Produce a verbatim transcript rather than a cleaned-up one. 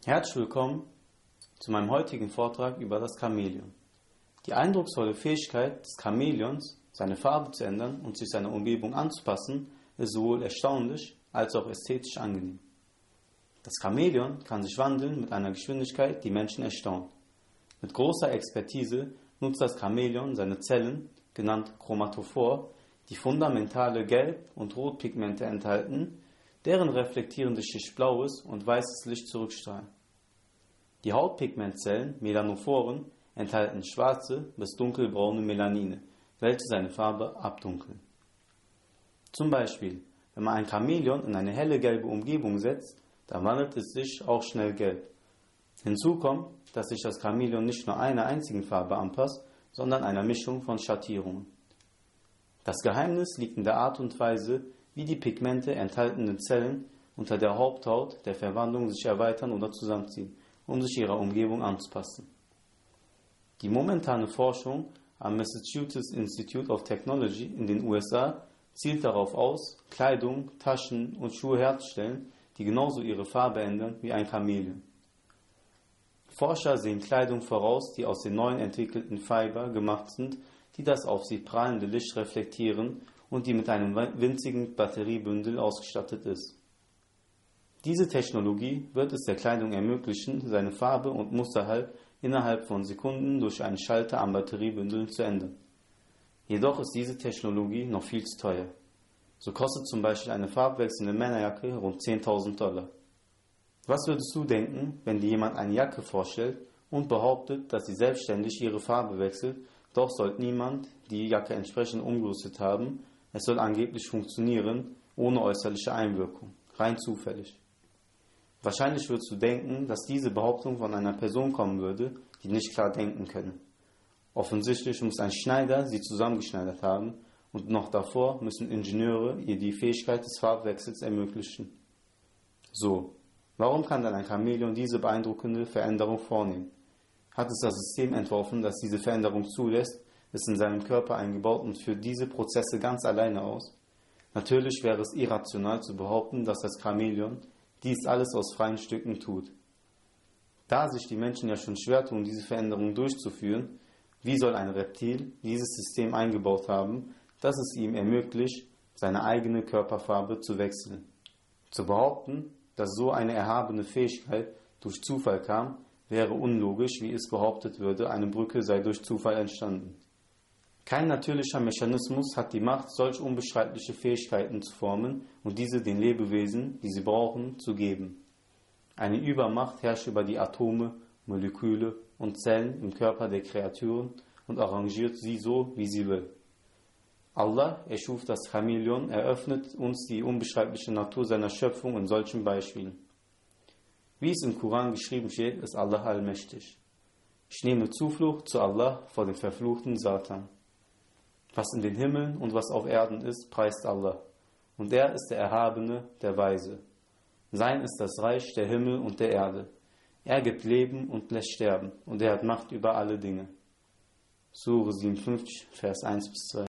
Herzlich willkommen zu meinem heutigen Vortrag über das Chamäleon. Die eindrucksvolle Fähigkeit des Chamäleons, seine Farbe zu ändern und sich seiner Umgebung anzupassen, ist sowohl erstaunlich als auch ästhetisch angenehm. Das Chamäleon kann sich wandeln mit einer Geschwindigkeit, die Menschen erstaunt. Mit großer Expertise nutzt das Chamäleon seine Zellen, genannt Chromatophor, die fundamentale Gelb- und Rotpigmente enthalten, deren reflektierende Schicht blaues und weißes Licht zurückstrahlen. Die Hautpigmentzellen, Melanophoren, enthalten schwarze bis dunkelbraune Melanine, welche seine Farbe abdunkeln. Zum Beispiel, wenn man ein Chamäleon in eine helle gelbe Umgebung setzt, dann wandelt es sich auch schnell gelb. Hinzu kommt, dass sich das Chamäleon nicht nur einer einzigen Farbe anpasst, sondern einer Mischung von Schattierungen. Das Geheimnis liegt in der Art und Weise, wie die Pigmente enthaltenen Zellen unter der Haupthaut der Verwandlung sich erweitern oder zusammenziehen, um sich ihrer Umgebung anzupassen. Die momentane Forschung am Massachusetts Institute of Technology in den U S A zielt darauf aus, Kleidung, Taschen und Schuhe herzustellen, die genauso ihre Farbe ändern wie ein Chamäleon. Forscher sehen Kleidung voraus, die aus den neuen entwickelten Fiber gemacht sind, die das auf sie prallende Licht reflektieren und die mit einem winzigen Batteriebündel ausgestattet ist. Diese Technologie wird es der Kleidung ermöglichen, seine Farbe und Muster innerhalb von Sekunden durch einen Schalter am Batteriebündel zu ändern. Jedoch ist diese Technologie noch viel zu teuer. So kostet zum Beispiel eine farbwechselnde Männerjacke rund zehntausend Dollar. Was würdest du denken, wenn dir jemand eine Jacke vorstellt und behauptet, dass sie selbstständig ihre Farbe wechselt, doch sollte niemand die Jacke entsprechend umgerüstet haben, es soll angeblich funktionieren, ohne äußerliche Einwirkung, rein zufällig. Wahrscheinlich würdest du denken, dass diese Behauptung von einer Person kommen würde, die nicht klar denken könne. Offensichtlich muss ein Schneider sie zusammengeschneidert haben und noch davor müssen Ingenieure ihr die Fähigkeit des Farbwechsels ermöglichen. So, warum kann dann ein Chamäleon diese beeindruckende Veränderung vornehmen? Hat es das System entworfen, das diese Veränderung zulässt, ist in seinem Körper eingebaut und führt diese Prozesse ganz alleine aus? Natürlich wäre es irrational zu behaupten, dass das Chamäleon dies alles aus freien Stücken tut. Da sich die Menschen ja schon schwer tun, diese Veränderung durchzuführen, wie soll ein Reptil dieses System eingebaut haben, dass es ihm ermöglicht, seine eigene Körperfarbe zu wechseln? Zu behaupten, dass so eine erhabene Fähigkeit durch Zufall kam, wäre unlogisch, wie es behauptet würde, eine Brücke sei durch Zufall entstanden. Kein natürlicher Mechanismus hat die Macht, solch unbeschreibliche Fähigkeiten zu formen und diese den Lebewesen, die sie brauchen, zu geben. Eine Übermacht herrscht über die Atome, Moleküle und Zellen im Körper der Kreaturen und arrangiert sie so, wie sie will. Allah erschuf das Chamäleon, eröffnet uns die unbeschreibliche Natur seiner Schöpfung in solchen Beispielen. Wie es im Koran geschrieben steht, ist Allah allmächtig. Ich nehme Zuflucht zu Allah vor dem verfluchten Satan. Was in den Himmeln und was auf Erden ist, preist Allah. Und er ist der Erhabene, der Weise. Sein ist das Reich der Himmel und der Erde. Er gibt Leben und lässt sterben. Und er hat Macht über alle Dinge. Sure siebenundfünfzig, Vers eins bis zwei.